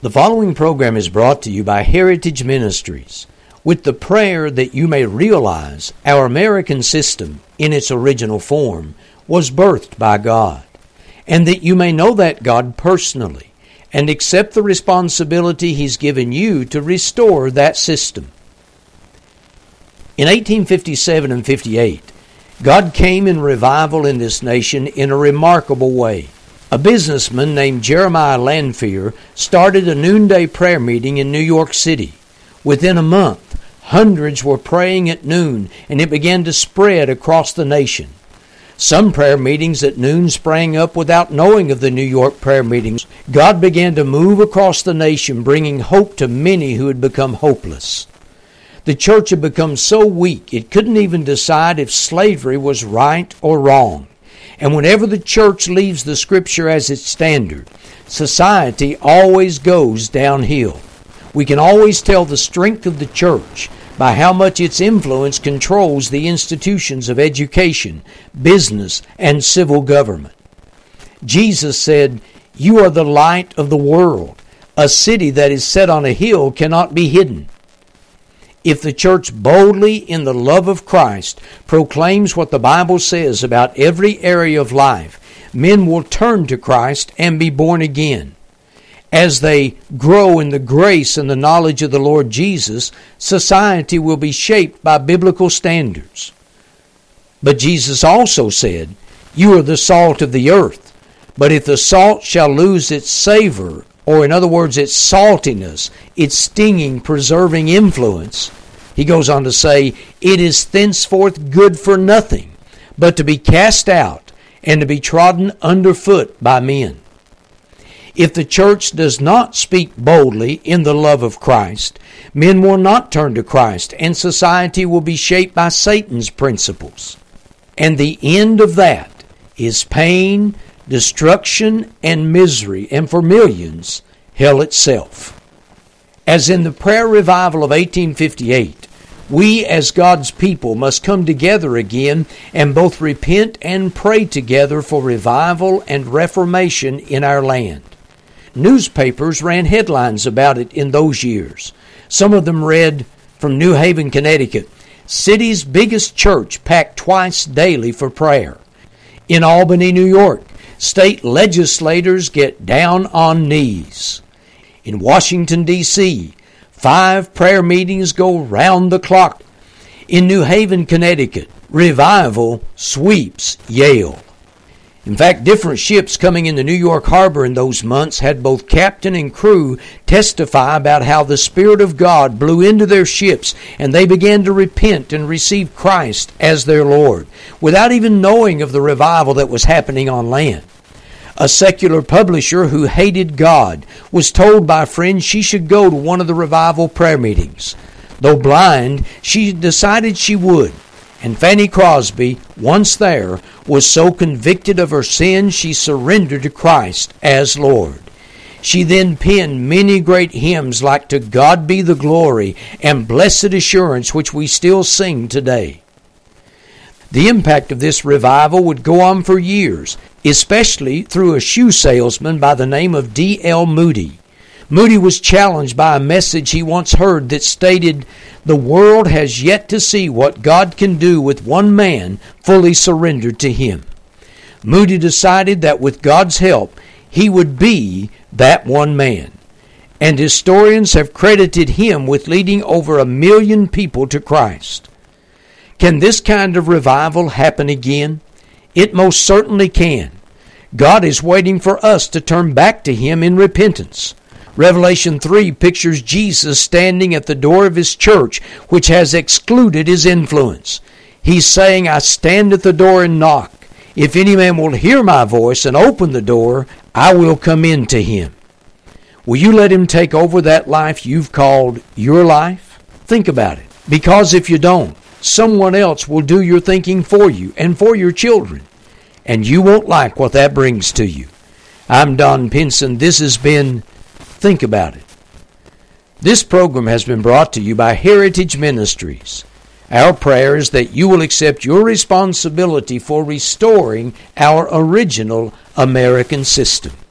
The following program is brought to you by Heritage Ministries, with the prayer that you may realize our American system, in its original form, was birthed by God, and that you may know that God personally and accept the responsibility He's given you to restore that system. In 1857 and 58, God came in revival in this nation in a remarkable way. A businessman named Jeremiah Lanphier started a noonday prayer meeting in New York City. Within a month, hundreds were praying at noon, and it began to spread across the nation. Some prayer meetings at noon sprang up without knowing of the New York prayer meetings. God began to move across the nation, bringing hope to many who had become hopeless. The church had become so weak it couldn't even decide if slavery was right or wrong. And whenever the church leaves the Scripture as its standard, society always goes downhill. We can always tell the strength of the church by how much its influence controls the institutions of education, business, and civil government. Jesus said, "You are the light of the world. A city that is set on a hill cannot be hidden." If the church boldly, in the love of Christ, proclaims what the Bible says about every area of life, men will turn to Christ and be born again. As they grow in the grace and the knowledge of the Lord Jesus, society will be shaped by biblical standards. But Jesus also said, "You are the salt of the earth. But if the salt shall lose its savor," or in other words, its saltiness, its stinging, preserving influence, he goes on to say, "It is thenceforth good for nothing, but to be cast out and to be trodden underfoot by men." If the church does not speak boldly in the love of Christ, men will not turn to Christ, and society will be shaped by Satan's principles. And the end of that is pain, destruction, and misery, and for millions, hell itself. As in the prayer revival of 1858, we as God's people must come together again and both repent and pray together for revival and reformation in our land. Newspapers ran headlines about it in those years. Some of them read from New Haven, Connecticut, "City's biggest church packed twice daily for prayer." In Albany, New York, state legislators get down on knees. In Washington, D.C., 5 prayer meetings go round the clock. In New Haven, Connecticut, revival sweeps Yale. In fact, different ships coming into New York Harbor in those months had both captain and crew testify about how the Spirit of God blew into their ships and they began to repent and receive Christ as their Lord, without even knowing of the revival that was happening on land. A secular publisher who hated God was told by friends she should go to one of the revival prayer meetings. Though blind, she decided she would. And Fanny Crosby, once there, was so convicted of her sin she surrendered to Christ as Lord. She then penned many great hymns like "To God Be the Glory" and "Blessed Assurance," which we still sing today. The impact of this revival would go on for years, especially through a shoe salesman by the name of D.L. Moody. Moody was challenged by a message he once heard that stated, "The world has yet to see what God can do with one man fully surrendered to Him." Moody decided that with God's help, he would be that one man. And historians have credited him with leading over 1 million people to Christ. Can this kind of revival happen again? It most certainly can. God is waiting for us to turn back to Him in repentance. Revelation 3 pictures Jesus standing at the door of His church, which has excluded His influence. He's saying, "I stand at the door and knock. If any man will hear my voice and open the door, I will come in to him." Will you let Him take over that life you've called your life? Think about it. Because if you don't, someone else will do your thinking for you and for your children. And you won't like what that brings to you. I'm Don Pinson. This has been Think About It. This program has been brought to you by Heritage Ministries. Our prayer is that you will accept your responsibility for restoring our original American system.